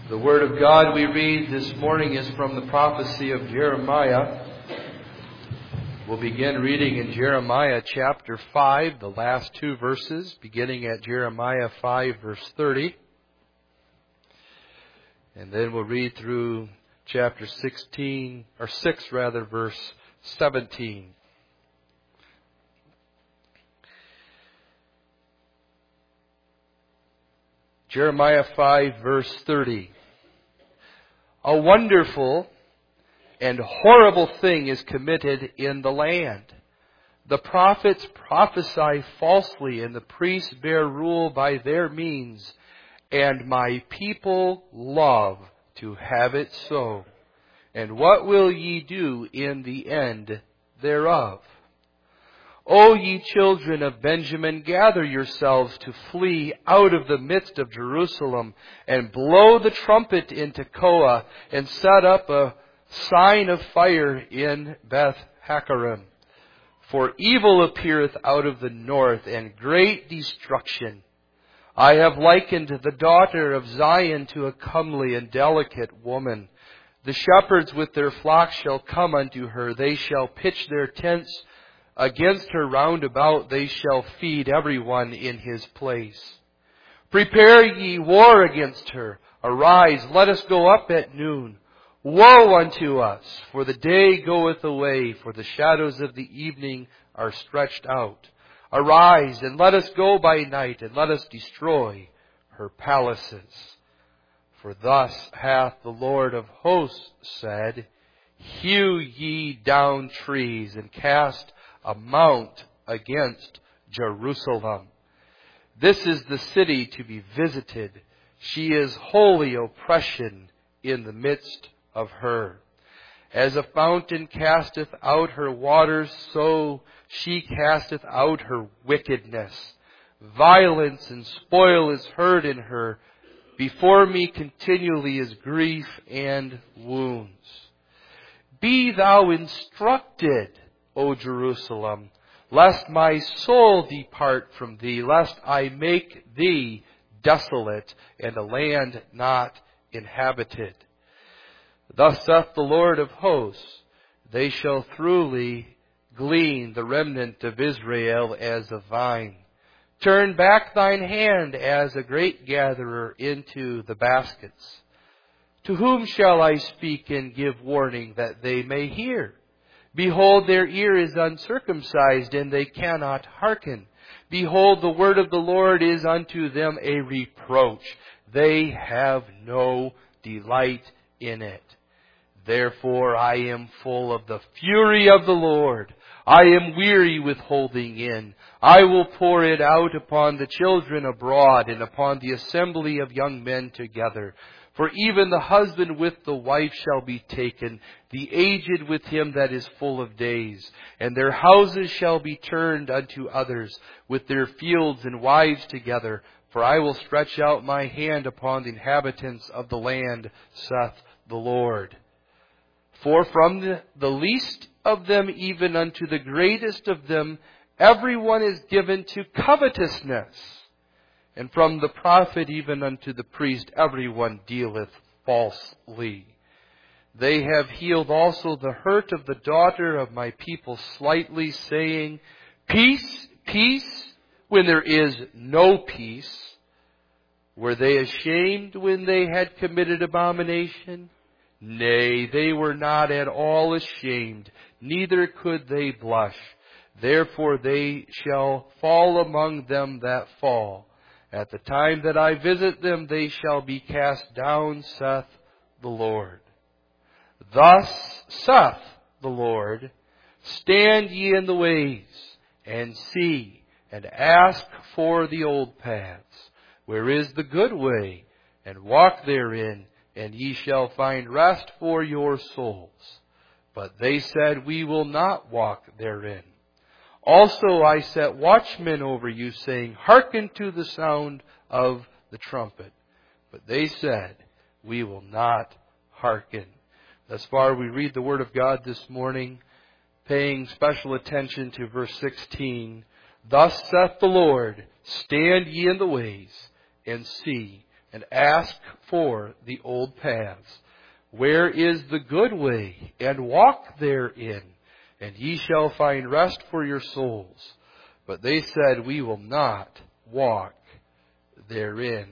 The Word of God we read this morning is from the prophecy of Jeremiah. We'll begin reading in Jeremiah chapter 5, the last two verses, beginning at Jeremiah 5 verse 30. And then we'll read through chapter 6 verse 17. Jeremiah 5 verse 30. A wonderful and horrible thing is committed in the land. The prophets prophesy falsely, and the priests bear rule by their means, and my people love to have it so. And what will ye do in the end thereof? O ye children of Benjamin, gather yourselves to flee out of the midst of Jerusalem, and blow the trumpet in Tekoa, and set up a sign of fire in Beth-Haccherem. For evil appeareth out of the north, and great destruction. I have likened the daughter of Zion to a comely and delicate woman. The shepherds with their flocks shall come unto her. They shall pitch their tents against her round about. They shall feed every one in his place. Prepare ye war against her. Arise, let us go up at noon. Woe unto us, for the day goeth away, for the shadows of the evening are stretched out. Arise, and let us go by night, and let us destroy her palaces. For thus hath the Lord of hosts said, Hew ye down trees, and cast a mount against Jerusalem. This is the city to be visited. She is holy oppression in the midst of her. As a fountain casteth out her waters, so she casteth out her wickedness. Violence and spoil is heard in her. Before me continually is grief and wounds. Be thou instructed, O Jerusalem, lest my soul depart from thee, lest I make thee desolate, and a land not inhabited. Thus saith the Lord of hosts, they shall truly glean the remnant of Israel as a vine. Turn back thine hand as a grape gatherer into the baskets. To whom shall I speak and give warning that they may hear? Behold, their ear is uncircumcised, and they cannot hearken. Behold, the word of the Lord is unto them a reproach. They have no delight in it. Therefore I am full of the fury of the Lord. I am weary with holding in. I will pour it out upon the children abroad, and upon the assembly of young men together. For even the husband with the wife shall be taken, the aged with him that is full of days. And their houses shall be turned unto others, with their fields and wives together. For I will stretch out my hand upon the inhabitants of the land, saith the Lord. For from the least of them even unto the greatest of them, every one is given to covetousness. And from the prophet even unto the priest, every one dealeth falsely. They have healed also the hurt of the daughter of my people slightly, saying, Peace, peace, when there is no peace. Were they ashamed when they had committed abomination? Nay, they were not at all ashamed, neither could they blush. Therefore they shall fall among them that fall. At the time that I visit them, they shall be cast down, saith the Lord. Thus saith the Lord, Stand ye in the ways, and see, and ask for the old paths. Where is the good way? And walk therein, and ye shall find rest for your souls. But they said, We will not walk therein. Also I set watchmen over you, saying, Hearken to the sound of the trumpet. But they said, We will not hearken. Thus far we read the Word of God this morning, paying special attention to verse 16. Thus saith the Lord, Stand ye in the ways, and see, and ask for the old paths. Where is the good way? And walk therein, and ye shall find rest for your souls. But they said, we will not walk therein.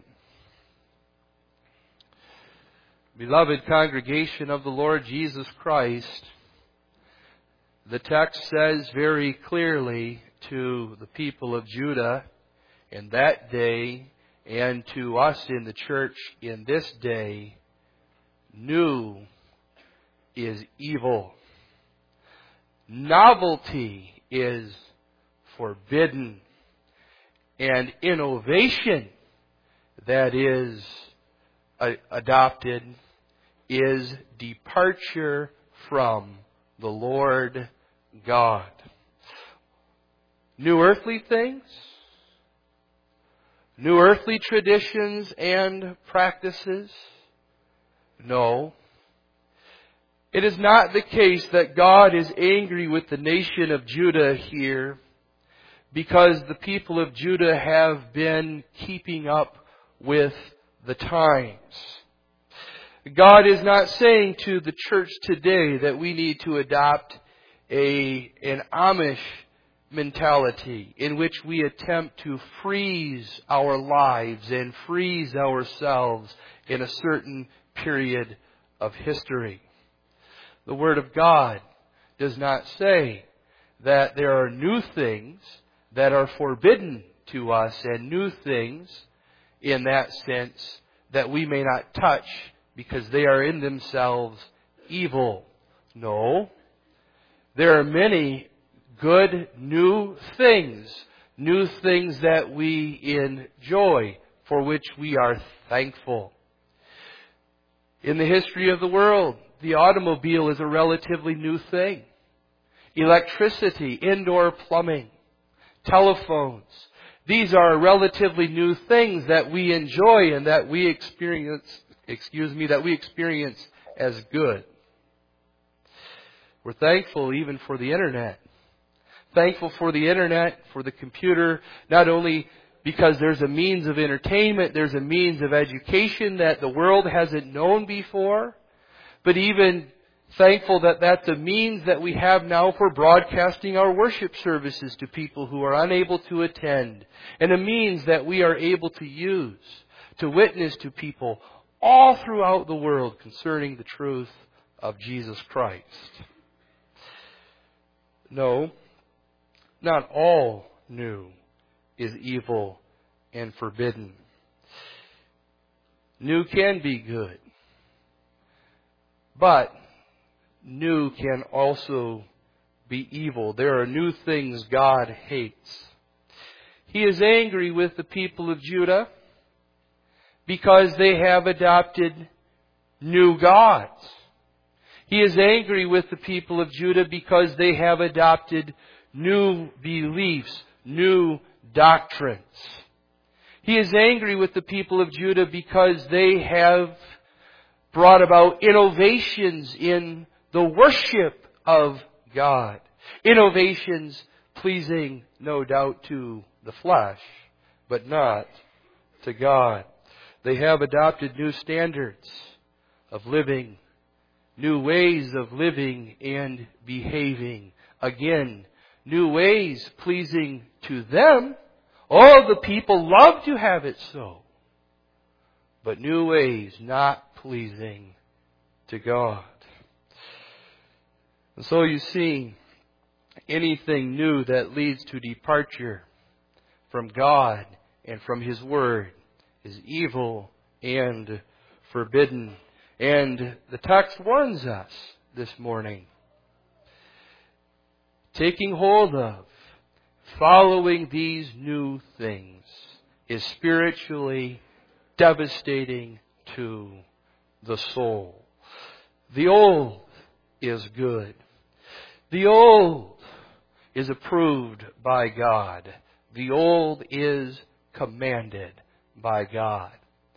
Beloved congregation of the Lord Jesus Christ, the text says very clearly to the people of Judah in that day and to us in the church in this day, new is evil. Novelty is forbidden. And innovation that is adopted is departure from the Lord God. New earthly things, new earthly traditions and practices? No. It is not the case that God is angry with the nation of Judah here because the people of Judah have been keeping up with the times. God is not saying to the church today that we need to adopt an Amish mentality in which we attempt to freeze our lives and freeze ourselves in a certain period of history. The Word of God does not say that there are new things that are forbidden to us and new things in that sense that we may not touch because they are in themselves evil. No. There are many good new things that we enjoy, for which we are thankful. In the history of the world, the automobile is a relatively new thing. Electricity, indoor plumbing, telephones. These are relatively new things that we enjoy and that we experience as good. We're thankful even for the internet. Thankful for the internet, for the computer, not only because there's a means of entertainment, there's a means of education that the world hasn't known before, but even thankful that that's a means that we have now for broadcasting our worship services to people who are unable to attend, and a means that we are able to use to witness to people all throughout the world concerning the truth of Jesus Christ. No, not all new is evil and forbidden. New can be good, but new can also be evil. There are new things God hates. He is angry with the people of Judah because they have adopted new gods. He is angry with the people of Judah because they have adopted new beliefs, new doctrines. He is angry with the people of Judah because they have brought about innovations in the worship of God. Innovations pleasing, no doubt, to the flesh, but not to God. They have adopted new standards of living, new ways of living and behaving. Again, new ways pleasing to them. All the people love to have it so. But new ways not pleasing to God. And so you see, anything new that leads to departure from God and from His Word is evil and forbidden. And the text warns us this morning. Taking hold of, following these new things is spiritually devastating to the soul. The old is good. The old is approved by God. The old is commanded by God.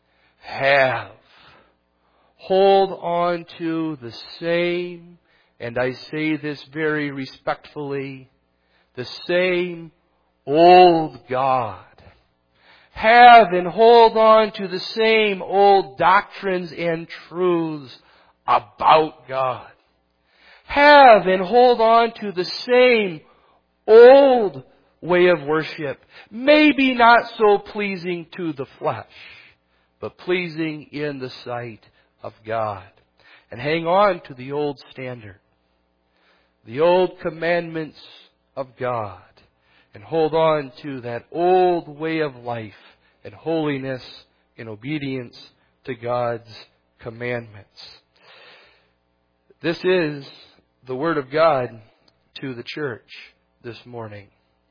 Hold on to the same, and I say this very respectfully, the same old God. have and hold on to the same old doctrines and truths about God. Have and hold on to the same old way of worship. Maybe not so pleasing to the flesh, but pleasing in the sight of God. And hang on to the old standard, the old commandments of God, and hold on to that old way of life and holiness and obedience to God's commandments. This is the Word of God to the church this morning.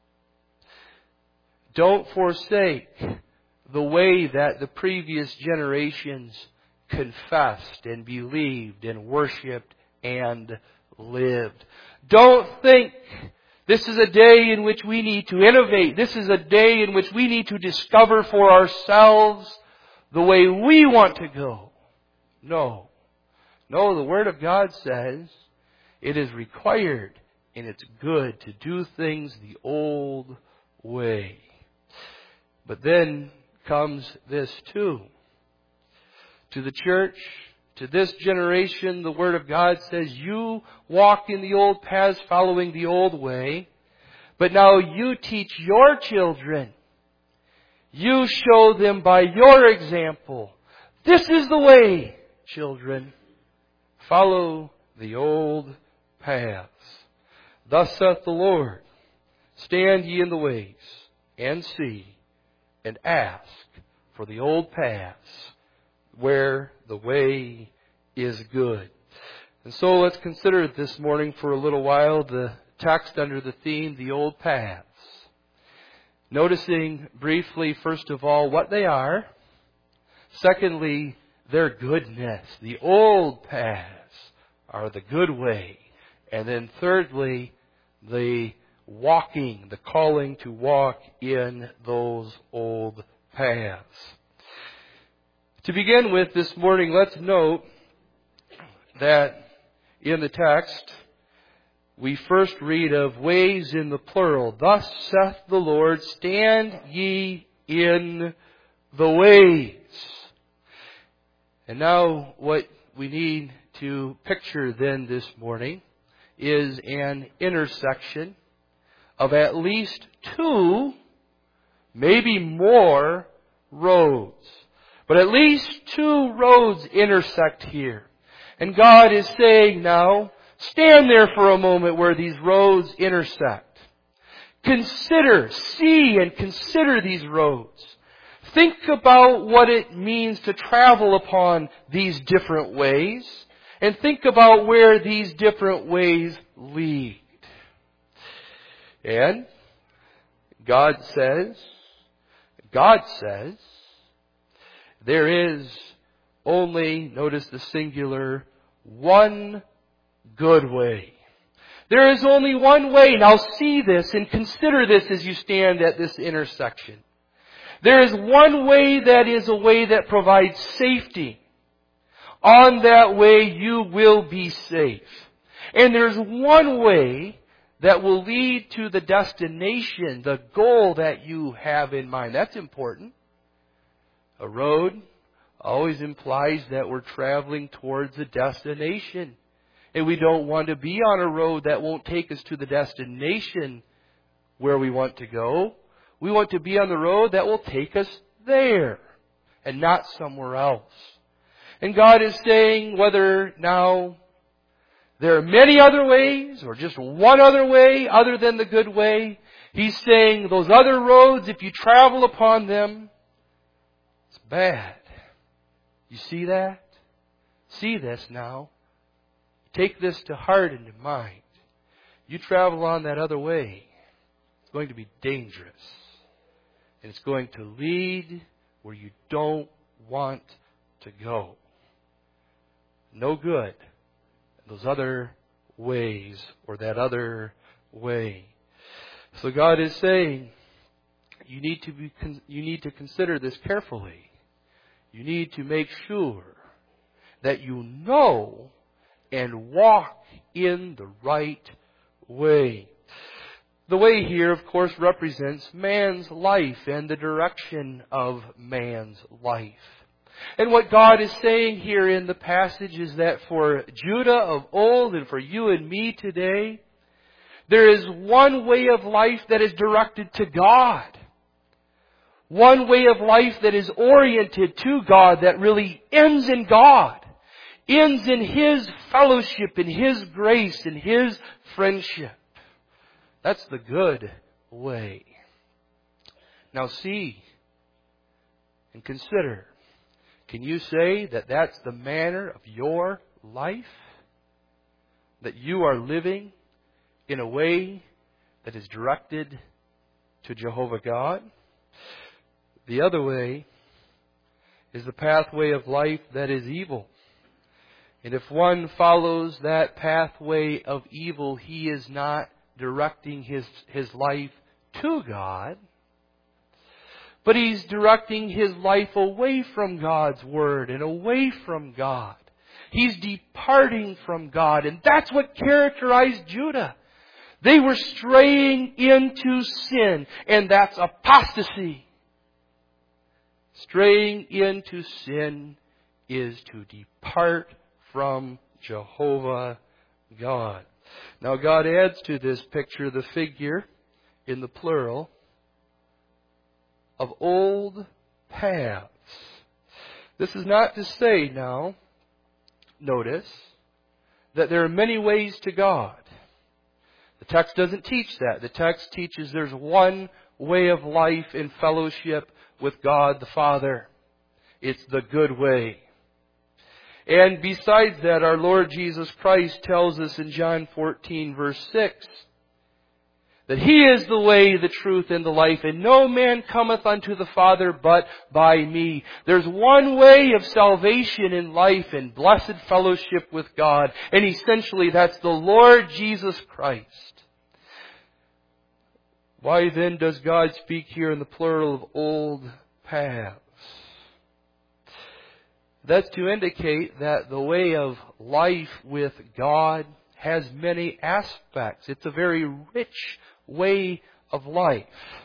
Don't forsake the way that the previous generations confessed and believed and worshipped and lived. Don't think this is a day in which we need to innovate. This is a day in which we need to discover for ourselves the way we want to go. No. No, the Word of God says it is required and it's good to do things the old way. But then comes this too. To the church, to this generation, the Word of God says, you walk in the old paths following the old way, but now you teach your children. You show them by your example. This is the way, children. Follow the old paths. Thus saith the Lord, stand ye in the ways, and see, and ask for the old paths, where the way is good. And so let's consider this morning for a little while the text under the theme, the old paths. Noticing briefly, first of all, what they are. Secondly, their goodness. The old paths are the good way. And then thirdly, the walking, the calling to walk in those old paths. To begin with this morning, let's note that in the text, we first read of ways in the plural. Thus saith the Lord, stand ye in the ways. And now what we need to picture then this morning is an intersection of at least two, maybe more, roads. But at least two roads intersect here. And God is saying now, stand there for a moment where these roads intersect. Consider, see and consider these roads. Think about what it means to travel upon these different ways. And think about where these different ways lead. And God says, there is only, notice the singular, one good way. There is only one way. Now see this and consider this as you stand at this intersection. There is one way that is a way that provides safety. On that way you will be safe. And there's one way that will lead to the destination, the goal that you have in mind. That's important. A road always implies that we're traveling towards a destination. And we don't want to be on a road that won't take us to the destination where we want to go. We want to be on the road that will take us there and not somewhere else. And God is saying whether now there are many other ways or just one other way other than the good way, He's saying those other roads, if you travel upon them, it's bad. You see that? See this now. Take this to heart and to mind. You travel on that other way, it's going to be dangerous. And it's going to lead where you don't want to go. No good. Those other ways or that other way. So God is saying, you need to consider this carefully. You need to make sure that you know and walk in the right way. The way here, of course, represents man's life and the direction of man's life. And what God is saying here in the passage is that for Judah of old and for you and me today, there is one way of life that is directed to God. One way of life that is oriented to God, that really ends in God. Ends in His fellowship, in His grace, in His friendship. That's the good way. Now see and consider. Can you say that that's the manner of your life? That you are living in a way that is directed to Jehovah God? The other way is the pathway of life that is evil. And if one follows that pathway of evil, he is not directing his life to God, but he's directing his life away from God's Word and away from God. He's departing from God. And that's what characterized Judah. They were straying into sin, and that's apostasy. Straying into sin is to depart from Jehovah God. Now God adds to this picture the figure, in the plural, of old paths. This is not to say now, notice, that there are many ways to God. The text doesn't teach that. The text teaches there's one way of life in fellowship with God the Father. It's the good way. And besides that, our Lord Jesus Christ tells us in John 14, verse 6, that He is the way, the truth, and the life, and no man cometh unto the Father but by me. There's one way of salvation in life and blessed fellowship with God, and essentially that's the Lord Jesus Christ. Why then does God speak here in the plural of old paths? That's to indicate that the way of life with God has many aspects. It's a very rich way of life.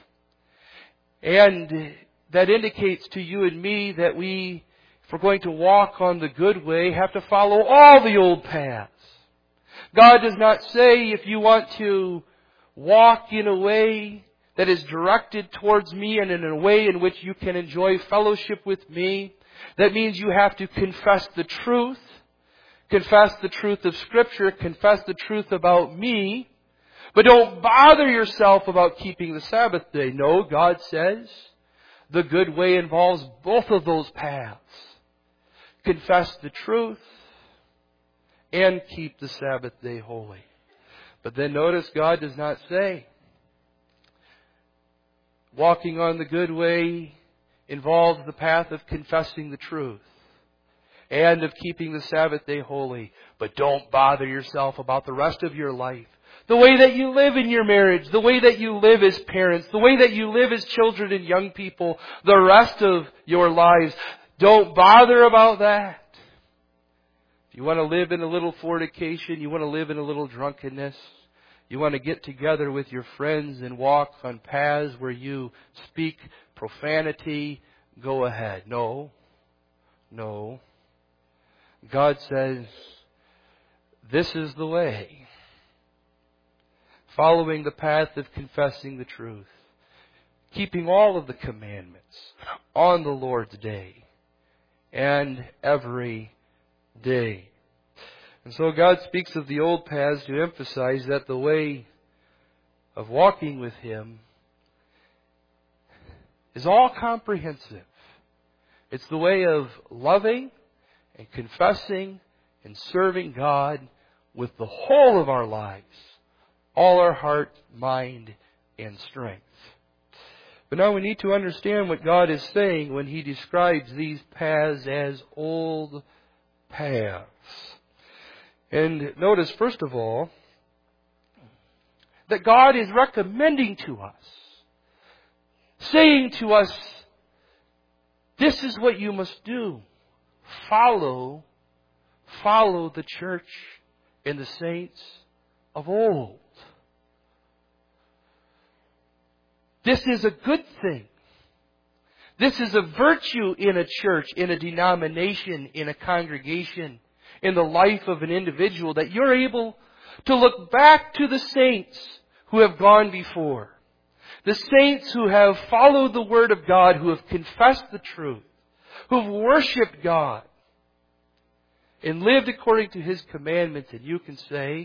And that indicates to you and me that we, if we're going to walk on the good way, have to follow all the old paths. God does not say if you want to walk in a way that is directed towards me and in a way in which you can enjoy fellowship with me, that means you have to confess the truth of Scripture, confess the truth about me, but don't bother yourself about keeping the Sabbath day. No, God says the good way involves both of those paths. Confess the truth and keep the Sabbath day holy. But then notice God does not say walking on the good way involves the path of confessing the truth and of keeping the Sabbath day holy. But don't bother yourself about the rest of your life. The way that you live in your marriage, the way that you live as parents, the way that you live as children and young people, the rest of your lives. Don't bother about that. If you want to live in a little fornication, you want to live in a little drunkenness, you want to get together with your friends and walk on paths where you speak profanity, go ahead. No. God says, this is the way. Following the path of confessing the truth. Keeping all of the commandments on the Lord's day and every day. And so God speaks of the old paths to emphasize that the way of walking with Him is all comprehensive. It's the way of loving and confessing and serving God with the whole of our lives. All our heart, mind, and strength. But now we need to understand what God is saying when He describes these paths as old paths. And notice, first of all, that God is recommending to us, saying to us, this is what you must do. Follow the church and the saints of old. This is a good thing. This is a virtue in a church, in a denomination, in a congregation, in the life of an individual, that you're able to look back to the saints who have gone before. The saints who have followed the Word of God, who have confessed the truth, who have worshipped God, and lived according to His commandments, and you can say,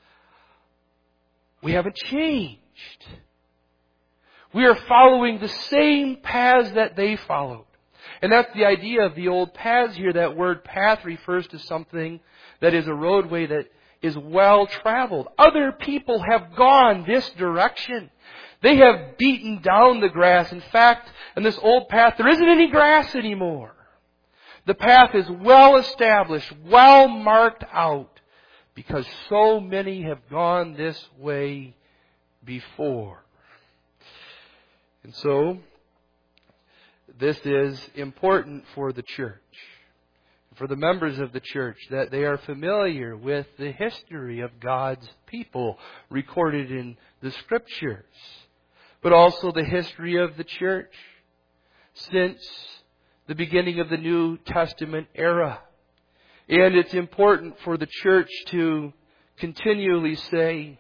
we haven't changed. We are following the same paths that they followed. And that's the idea of the old paths here. That word path refers to something that is a roadway that is well traveled. Other people have gone this direction. They have beaten down the grass. In fact, in this old path, there isn't any grass anymore. The path is well established, well marked out, because so many have gone this way before. And so, this is important for the church, for the members of the church, that they are familiar with the history of God's people recorded in the Scriptures, but also the history of the church since the beginning of the New Testament era. And it's important for the church to continually say,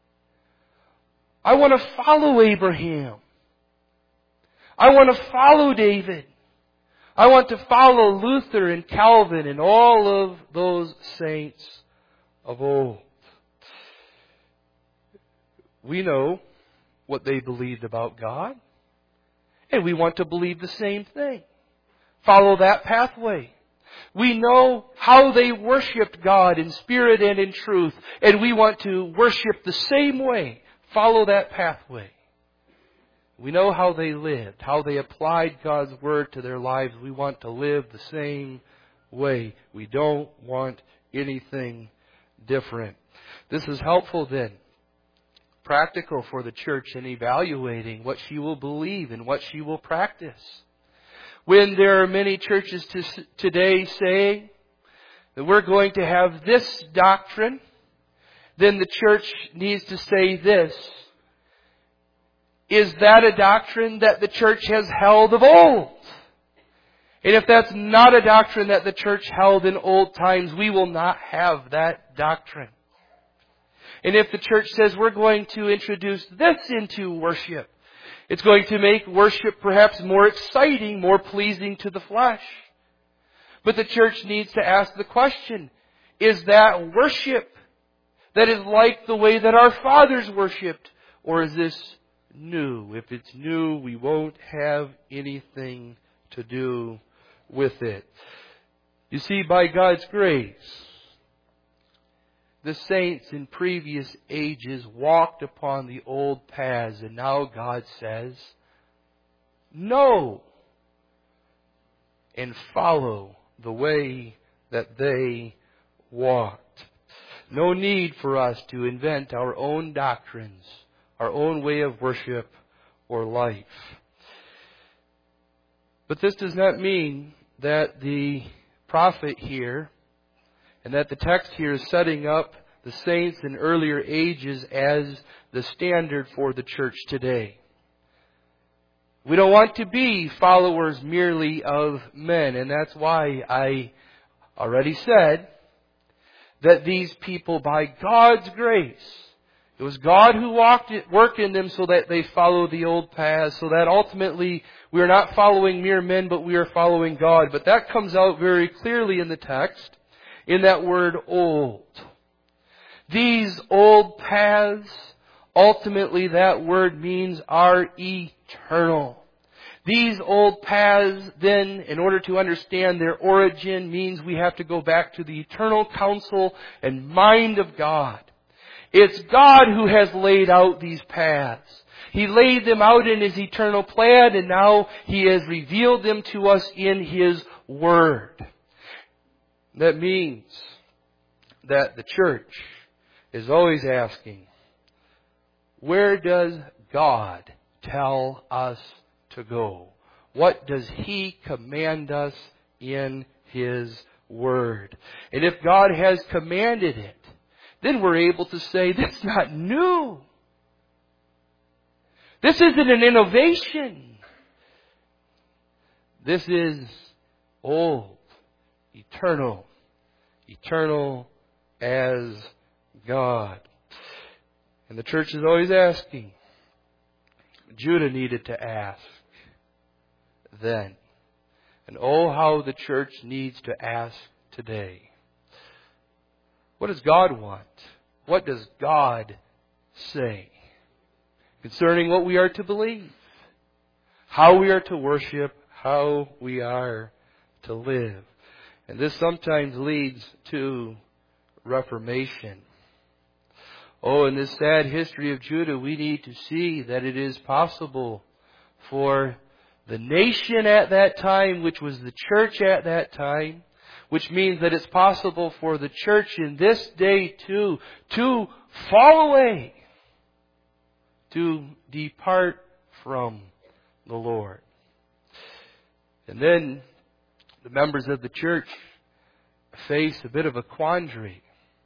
I want to follow Abraham. I want to follow David. I want to follow Luther and Calvin and all of those saints of old. We know what they believed about God, and we want to believe the same thing. Follow that pathway. We know how they worshipped God in spirit and in truth, and we want to worship the same way. Follow that pathway. We know how they lived, how they applied God's Word to their lives. We want to live the same way. We don't want anything different. This is helpful then, practical for the church in evaluating what she will believe and what she will practice. When there are many churches today saying that we're going to have this doctrine, then the church needs to say this. Is that a doctrine that the church has held of old? And if that's not a doctrine that the church held in old times, we will not have that doctrine. And if the church says we're going to introduce this into worship, it's going to make worship perhaps more exciting, more pleasing to the flesh. But the church needs to ask the question, is that worship that is like the way that our fathers worshipped? Or is this new? If it's new, we won't have anything to do with it. You see, by God's grace, the saints in previous ages walked upon the old paths, and now God says, no, and follow the way that they walked. No need for us to invent our own doctrines, our own way of worship or life. But this does not mean that the prophet here and that the text here is setting up the saints in earlier ages as the standard for the church today. We don't want to be followers merely of men, and that's why I already said that these people, by God's grace, it was God who worked in them so that they follow the old paths, so that ultimately we are not following mere men, but we are following God. But that comes out very clearly in the text, in that word old. These old paths, ultimately that word means are eternal. These old paths then, in order to understand their origin, means we have to go back to the eternal counsel and mind of God. It's God who has laid out these paths. He laid them out in His eternal plan, and now He has revealed them to us in His Word. That means that the church is always asking, where does God tell us to go? What does He command us in His Word? And if God has commanded it, then we're able to say, that's not new. This isn't an innovation. This is old, eternal as God. And the church is always asking. Judah needed to ask then. And oh, how the church needs to ask today. What does God want? What does God say concerning what we are to believe? How we are to worship? How we are to live? And this sometimes leads to reformation. Oh, in this sad history of Judah, we need to see that it is possible for the nation at that time, which was the church at that time, which means that it's possible for the church in this day too, to fall away, to depart from the Lord. And then the members of the church face a bit of a quandary.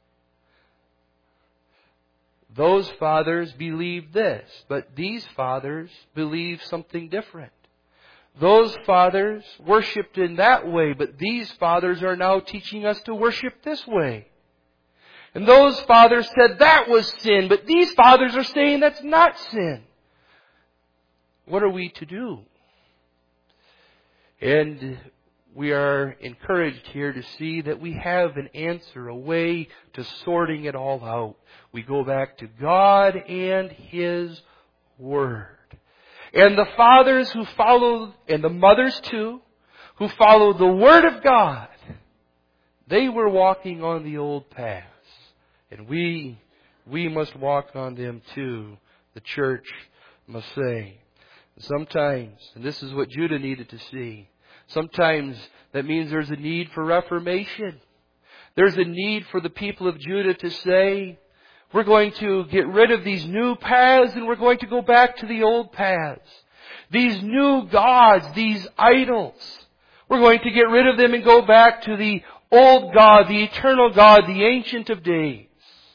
Those fathers believed this, but these fathers believe something different. Those fathers worshipped in that way, but these fathers are now teaching us to worship this way. And those fathers said that was sin, but these fathers are saying that's not sin. What are we to do? And we are encouraged here to see that we have an answer, a way to sorting it all out. We go back to God and His Word. And the fathers who followed, and the mothers too, who followed the Word of God, they were walking on the old paths. And we must walk on them too, the church must say. Sometimes, and this is what Judah needed to see, sometimes that means there's a need for reformation. There's a need for the people of Judah to say, we're going to get rid of these new paths and we're going to go back to the old paths. These new gods, these idols, we're going to get rid of them and go back to the old God, the eternal God, the Ancient of Days.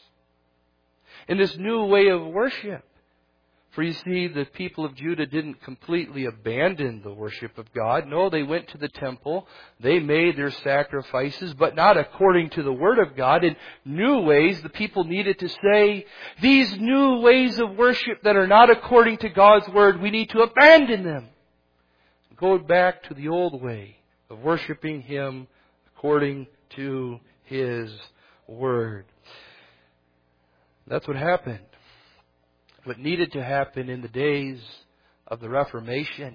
In this new way of worship. For you see, the people of Judah didn't completely abandon the worship of God. No, they went to the temple. They made their sacrifices, but not according to the Word of God. In new ways, the people needed to say, these new ways of worship that are not according to God's Word, we need to abandon them. Go back to the old way of worshiping Him according to His Word. That's what happened. What needed to happen in the days of the Reformation.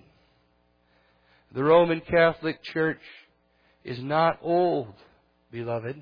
The Roman Catholic Church is not old, beloved.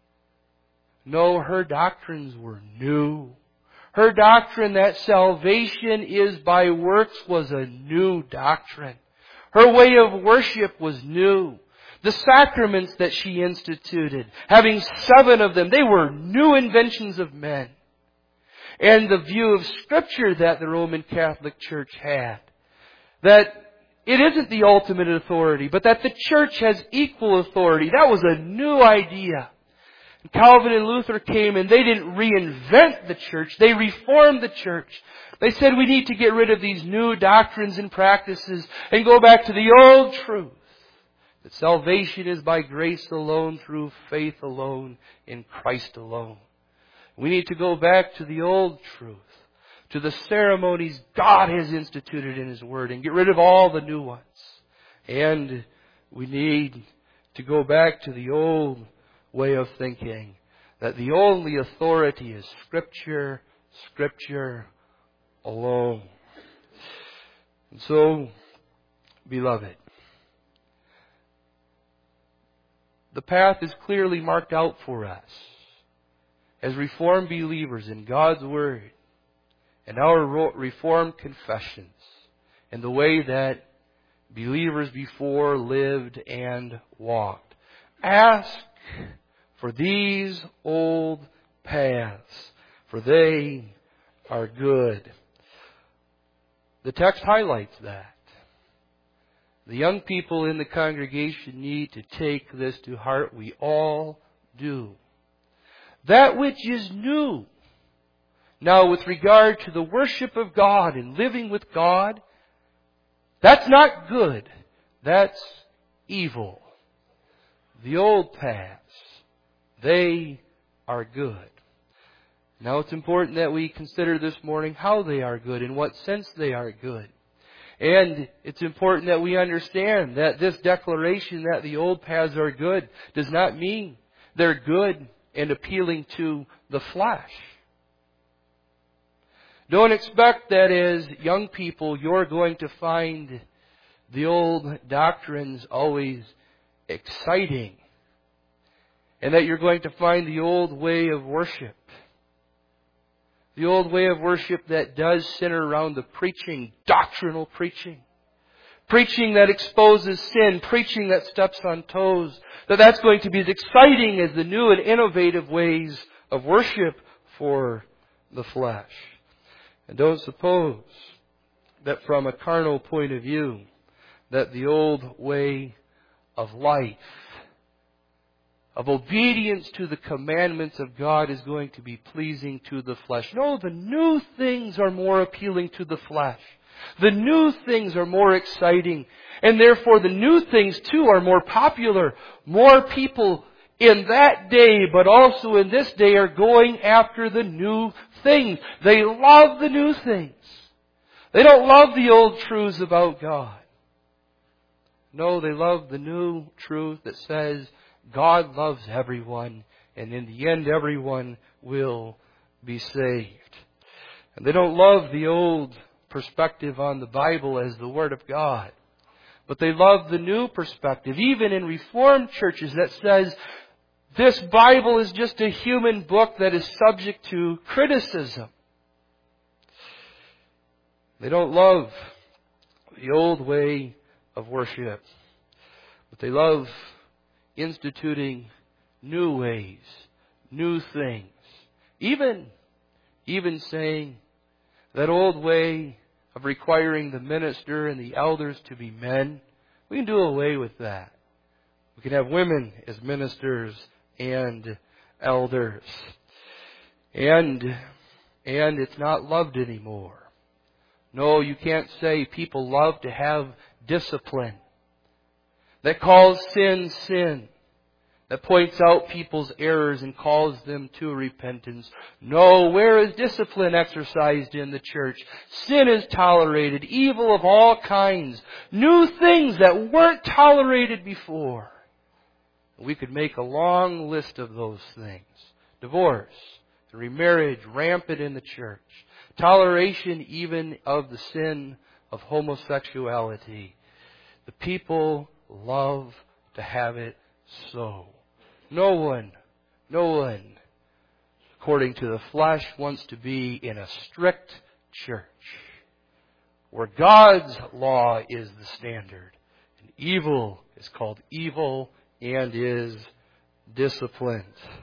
No, her doctrines were new. Her doctrine that salvation is by works was a new doctrine. Her way of worship was new. The sacraments that she instituted, having 7 of them, they were new inventions of men. And the view of Scripture that the Roman Catholic Church had. That it isn't the ultimate authority, but that the Church has equal authority. That was a new idea. And Calvin and Luther came and they didn't reinvent the Church. They reformed the Church. They said we need to get rid of these new doctrines and practices and go back to the old truth. That salvation is by grace alone, through faith alone, in Christ alone. We need to go back to the old truth, to the ceremonies God has instituted in His Word, and get rid of all the new ones. And we need to go back to the old way of thinking, that the only authority is Scripture, Scripture alone. And so, beloved, the path is clearly marked out for us. As Reformed believers in God's Word and our Reformed confessions and the way that believers before lived and walked. Ask for these old paths, for they are good. The text highlights that. The young people in the congregation need to take this to heart. We all do. That which is new Now, with regard to the worship of God and living with God, that's not good. That's evil. The old paths, they are good. Now, it's important that we consider this morning how they are good, in what sense they are good. And it's important that we understand that this declaration that the old paths are good does not mean they're good and appealing to the flesh. Don't expect that as young people you're going to find the old doctrines always exciting, and that you're going to find the old way of worship. The old way of worship that does center around the preaching, doctrinal preaching. Preaching that exposes sin, preaching that steps on toes. That's going to be as exciting as the new and innovative ways of worship for the flesh. And don't suppose that from a carnal point of view, that the old way of life, of obedience to the commandments of God, is going to be pleasing to the flesh. No, the new things are more appealing to the flesh. The new things are more exciting. And therefore the new things too are more popular. More people in that day, but also in this day, are going after the new things. They love the new things. They don't love the old truths about God. No, they love the new truth that says God loves everyone, and in the end everyone will be saved. And they don't love the old perspective on the Bible as the Word of God, but they love the new perspective, even in Reformed churches, that says this Bible is just a human book that is subject to criticism. They don't love the old way of worship, but they love instituting new ways, new things. Even saying that old way of requiring the minister and the elders to be men, we can do away with that. We can have women as ministers and elders. And it's not loved anymore. No, you can't say people love to have discipline that calls sin, sin, that points out people's errors and calls them to repentance. No, where is discipline exercised in the church? Sin is tolerated, evil of all kinds, new things that weren't tolerated before. We could make a long list of those things. Divorce, remarriage, rampant in the church. Toleration even of the sin of homosexuality. The people love to have it so. No one, according to the flesh, wants to be in a strict church where God's law is the standard. And evil is called evil and is disciplined.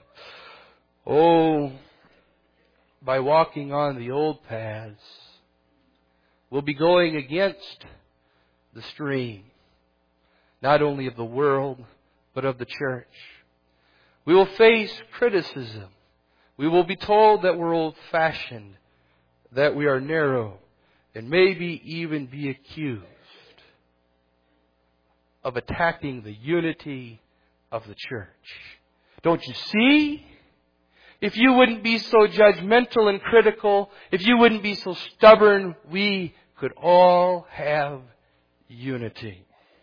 Oh, by walking on the old paths, we'll be going against the stream, not only of the world, but of the church. We will face criticism. We will be told that we're old-fashioned, that we are narrow, and maybe even be accused of attacking the unity of the church. Don't you see? If you wouldn't be so judgmental and critical, if you wouldn't be so stubborn, we could all have unity.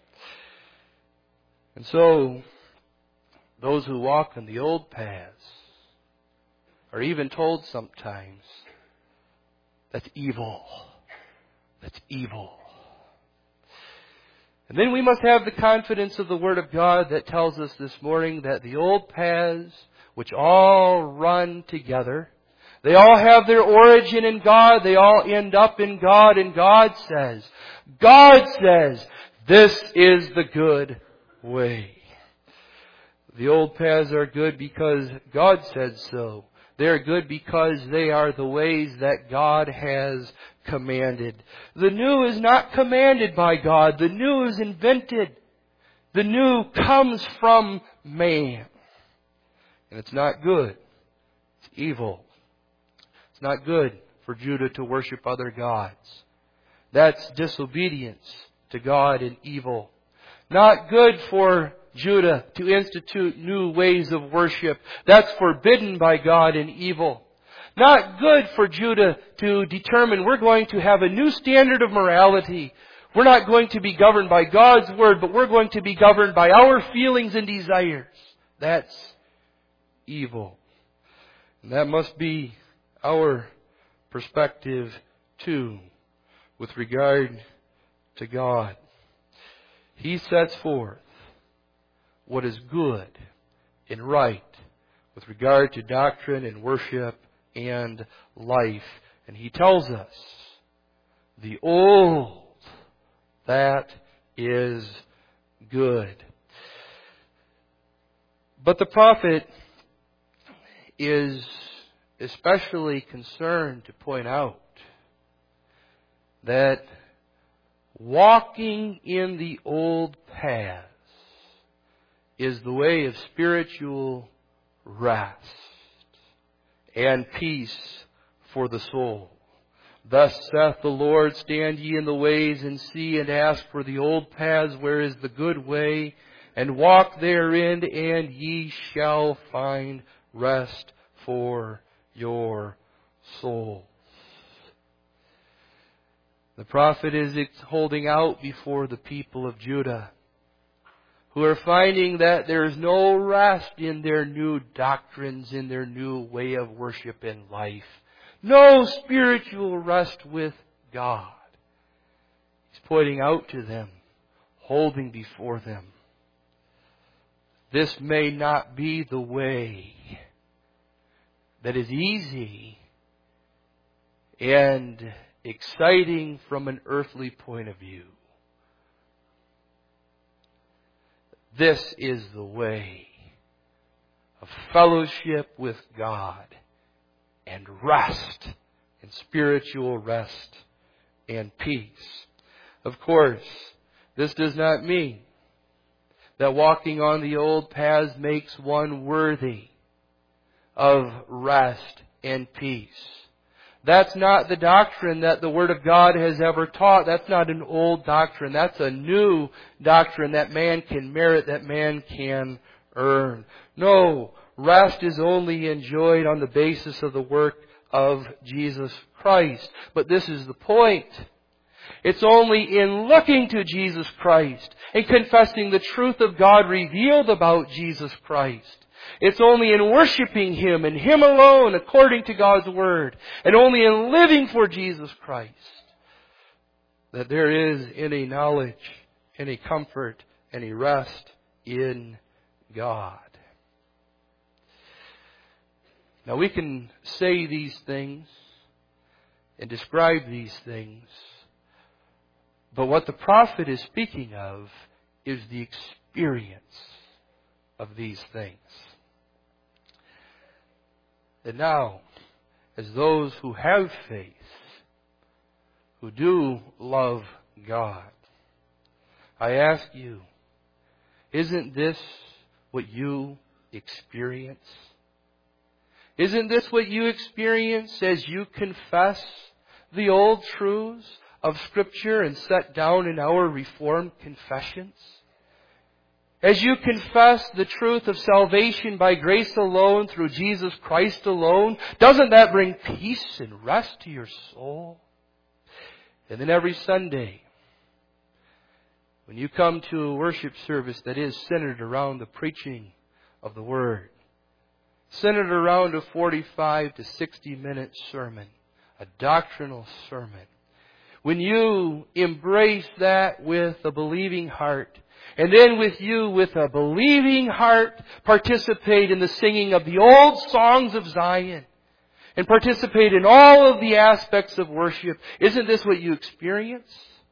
And so, those who walk in the old paths are even told sometimes, that's evil. That's evil. And then we must have the confidence of the Word of God that tells us this morning that the old paths, which all run together, they all have their origin in God, they all end up in God, and God says, this is the good way. The old paths are good because God said so. They are good because they are the ways that God has commanded. The new is not commanded by God. The new is invented. The new comes from man. And it's not good. It's evil. It's not good for Judah to worship other gods. That's disobedience to God and evil. Not good for Judah to institute new ways of worship. That's forbidden by God and evil. Not good for Judah to determine we're going to have a new standard of morality. We're not going to be governed by God's Word, but we're going to be governed by our feelings and desires. That's evil. And that must be our perspective too, with regard to God. He sets forth what is good and right with regard to doctrine and worship and life. And He tells us, the old, that is good. But the prophet is especially concerned to point out that walking in the old paths is the way of spiritual rest and peace for the soul. Thus saith the Lord, stand ye in the ways and see and ask for the old paths, where is the good way, and walk therein, and ye shall find rest for your souls. The prophet is holding out before the people of Judah, who are finding that there is no rest in their new doctrines, in their new way of worship and life. No spiritual rest with God. He's pointing out to them, holding before them, this may not be the way that is easy and exciting from an earthly point of view. This is the way of fellowship with God and rest, and spiritual rest and peace. Of course, this does not mean that walking on the old paths makes one worthy of rest and peace. That's not the doctrine that the Word of God has ever taught. That's not an old doctrine. That's a new doctrine that man can merit, that man can earn. No, rest is only enjoyed on the basis of the work of Jesus Christ. But this is the point. It's only in looking to Jesus Christ and confessing the truth of God revealed about Jesus Christ. It's only in worshiping Him and Him alone according to God's Word, and only in living for Jesus Christ, that there is any knowledge, any comfort, any rest in God. Now we can say these things and describe these things, but what the prophet is speaking of is the experience of these things. And now, as those who have faith, who do love God, I ask you, isn't this what you experience? Isn't this what you experience as you confess the old truths of Scripture and set down in our Reformed confessions? As you confess the truth of salvation by grace alone, through Jesus Christ alone, doesn't that bring peace and rest to your soul? And then every Sunday, when you come to a worship service that is centered around the preaching of the Word, centered around a 45 to 60 minute sermon, a doctrinal sermon, when you embrace that with a believing heart, and then with a believing heart, participate in the singing of the old songs of Zion, and participate in all of the aspects of worship, isn't this what you experience?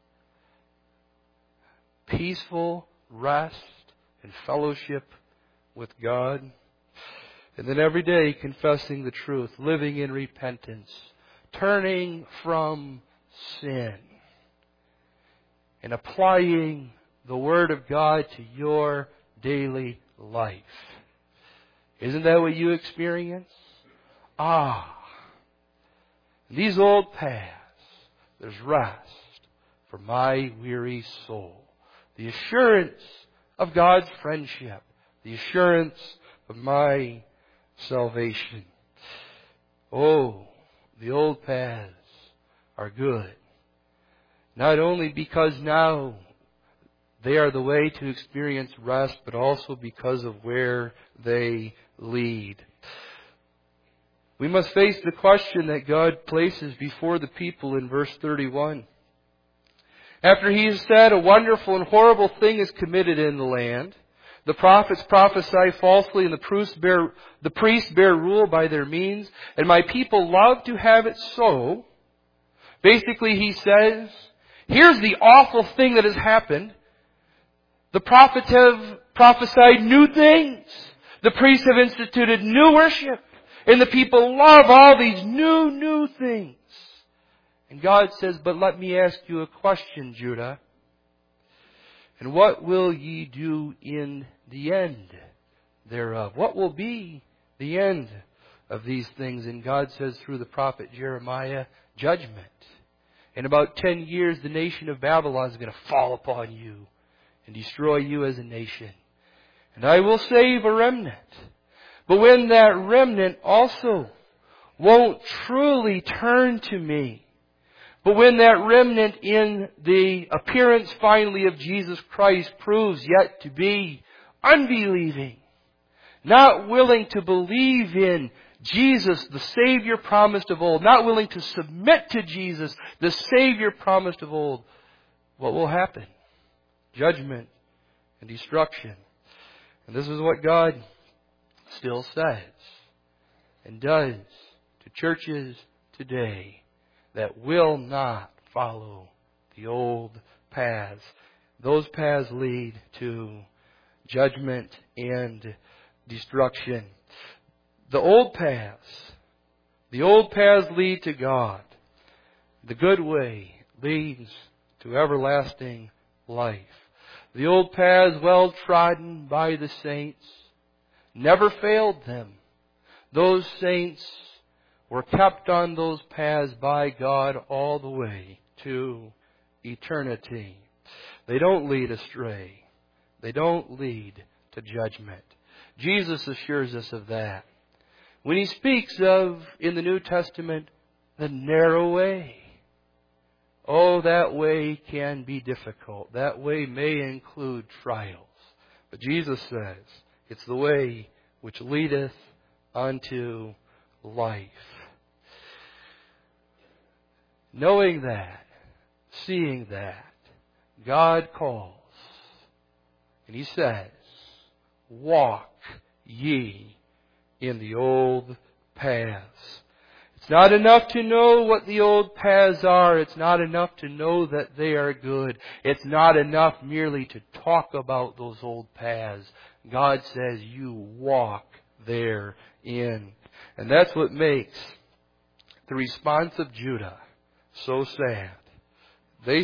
Peaceful rest and fellowship with God. And then every day confessing the truth, living in repentance, turning from sin, and applying the Word of God to your daily life. Isn't that what you experience? In these old paths, there's rest for my weary soul. The assurance of God's friendship. The assurance of my salvation. Oh, the old paths are good. Not only because now they are the way to experience rest, but also because of where they lead. We must face the question that God places before the people in verse 31. After He has said, a wonderful and horrible thing is committed in the land. The prophets prophesy falsely, and the priests bear rule by their means, and my people love to have it so. Basically, He says, here's the awful thing that has happened. The prophets have prophesied new things. The priests have instituted new worship. And the people love all these new things. And God says, but let me ask you a question, Judah. And what will ye do in the end thereof? What will be the end of these things? And God says through the prophet Jeremiah, judgment. In about 10 years, the nation of Babylon is going to fall upon you and destroy you as a nation. And I will save a remnant. But when that remnant also won't truly turn to me, but when that remnant in the appearance finally of Jesus Christ proves yet to be unbelieving, not willing to believe in Jesus, the Savior promised of old, not willing to submit to Jesus, the Savior promised of old, what will happen? Judgment and destruction. And this is what God still says and does to churches today that will not follow the old paths. Those paths lead to judgment and destruction. The old paths lead to God. The good way leads to everlasting life. The old paths, well trodden by the saints, never failed them. Those saints were kept on those paths by God all the way to eternity. They don't lead astray. They don't lead to judgment. Jesus assures us of that. When He speaks of, in the New Testament, the narrow way. Oh, that way can be difficult. That way may include trials. But Jesus says, it's the way which leadeth unto life. Knowing that, seeing that, God calls, and He says, walk ye in the old paths. It's not enough to know what the old paths are. It's not enough to know that they are good. It's not enough merely to talk about those old paths. God says you walk therein. And that's what makes the response of Judah so sad. They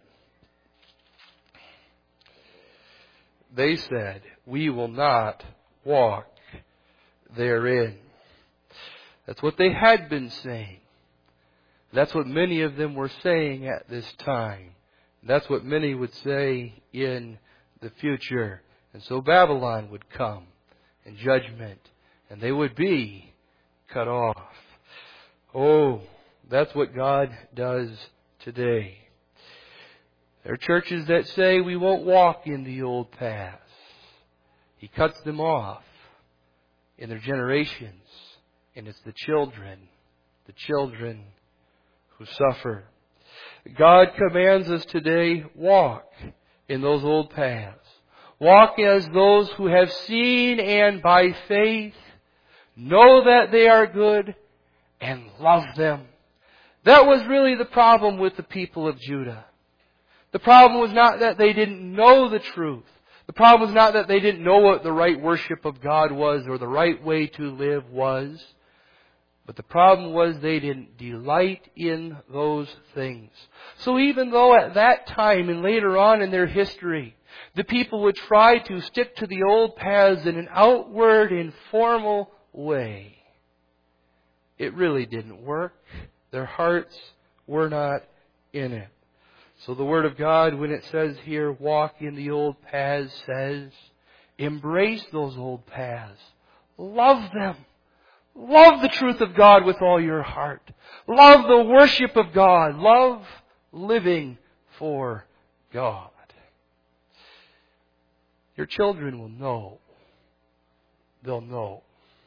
said, we will not walk therein. That's what they had been saying. That's what many of them were saying at this time. That's what many would say in the future. And so Babylon would come in judgment, and they would be cut off. Oh, that's what God does today. There are churches that say we won't walk in the old paths. He cuts them off in their generations. And it's the children who suffer. God commands us today, walk in those old paths. Walk as those who have seen and by faith know that they are good and love them. That was really the problem with the people of Judah. The problem was not that they didn't know the truth. The problem was not that they didn't know what the right worship of God was or the right way to live was. But the problem was they didn't delight in those things. So even though at that time and later on in their history, the people would try to stick to the old paths in an outward, informal way, it really didn't work. Their hearts were not in it. So the Word of God, when it says here, walk in the old paths, says, embrace those old paths. Love them. Love the truth of God with all your heart. Love the worship of God. Love living for God. Your children will know. They'll know.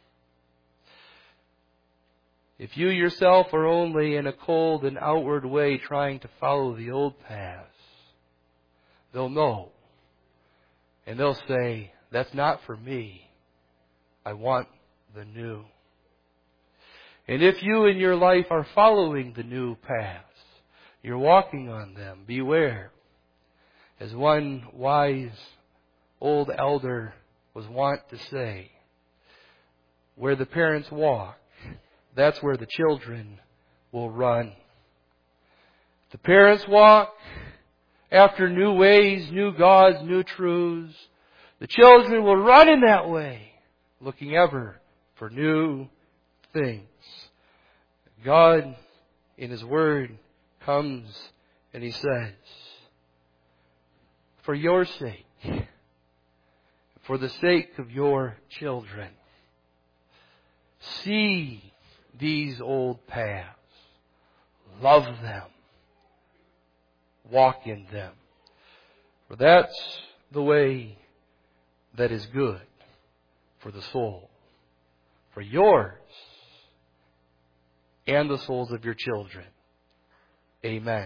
If you yourself are only in a cold and outward way trying to follow the old paths, they'll know. And they'll say, that's not for me. I want the new. And if you in your life are following the new paths, you're walking on them, beware. As one wise old elder was wont to say, where the parents walk, that's where the children will run. The parents walk after new ways, new gods, new truths. The children will run in that way, looking ever for new things. God, in His Word, comes and He says, for your sake, for the sake of your children, see these old paths. Love them. Walk in them. For that's the way that is good for the soul. For yours and the souls of your children. Amen.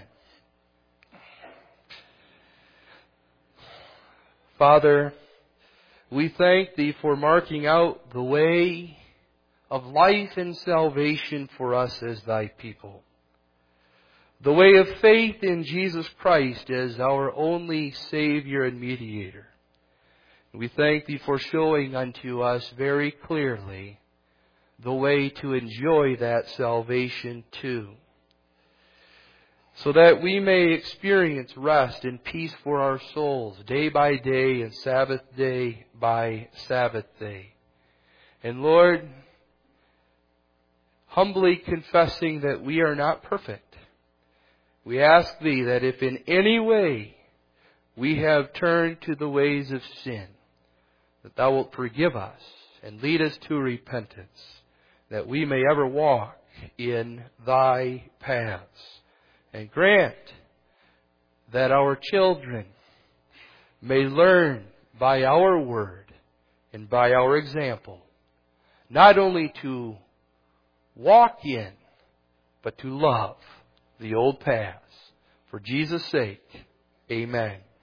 Father, we thank Thee for marking out the way of life and salvation for us as Thy people. The way of faith in Jesus Christ as our only Savior and Mediator. We thank Thee for showing unto us very clearly the way to enjoy that salvation too, so that we may experience rest and peace for our souls day by day and Sabbath day by Sabbath day. And Lord, humbly confessing that we are not perfect, we ask Thee that if in any way we have turned to the ways of sin, that Thou wilt forgive us and lead us to repentance, that we may ever walk in Thy paths. And grant that our children may learn by our word and by our example, not only to walk in, but to love the old paths. For Jesus' sake, amen.